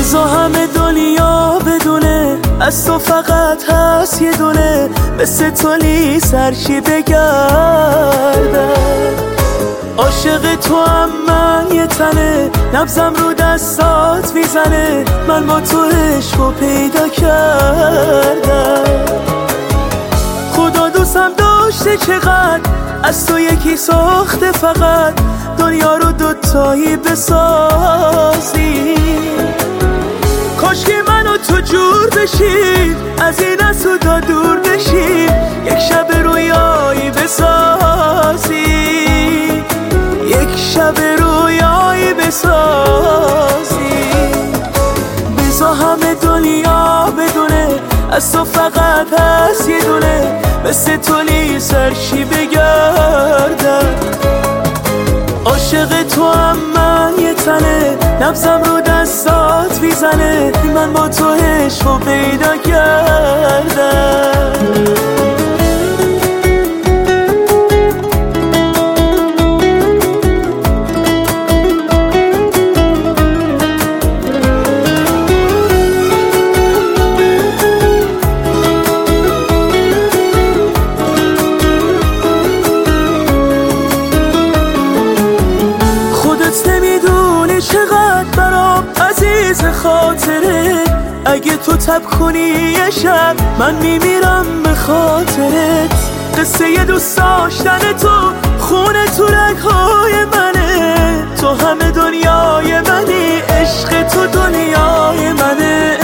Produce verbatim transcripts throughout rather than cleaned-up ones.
بذار همه دنیا بدونه از تو فقط هست یه دونه، مثل تو لیس هرچی بگردم. عاشق تو هم من یه تنه، نبزم رو دستات میزنه، من با تو عشقو پیدا کردم. خدا دوستم داشته چقدر، از تو یکی ساخته فقط، دنیا رو دوتایی بسازی. کاش که من و تو جور بشیم، از این از تو دا دور بشیم، یک شب رویایی بسازی، یک شب رویایی بسازی. بذار همه دنیا بدونه از تو فقط هست یه دونه، مثل تو لیس هرچی بگردم. عاشق تو هم من یه تنه، نبزم رو دستات میزنه، من با تو عشقو پیدا کردم. نمیدونی چقدر برام عزیز خاطره، اگه تو تب کنی یه شب من میمیرم به خاطرت. قصه یه دوست داشتن تو خونه تو رگهای منه، تو همه دنیای منی، عشق تو دنیای منه.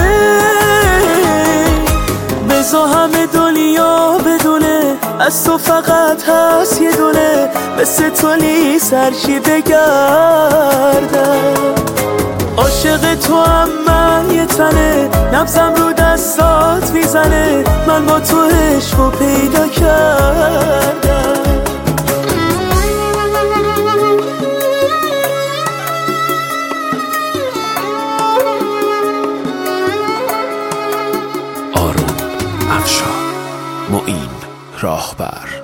بذار همه دنیا بدونه از تو فقط هست یه دونه، مثل تو لیس هرچی بگردم. عاشق تو هم من یه تنه، نبزم رو دستات میزنه، من با تو عشقو پیدا کردم. آروم افشار، معین راهبر.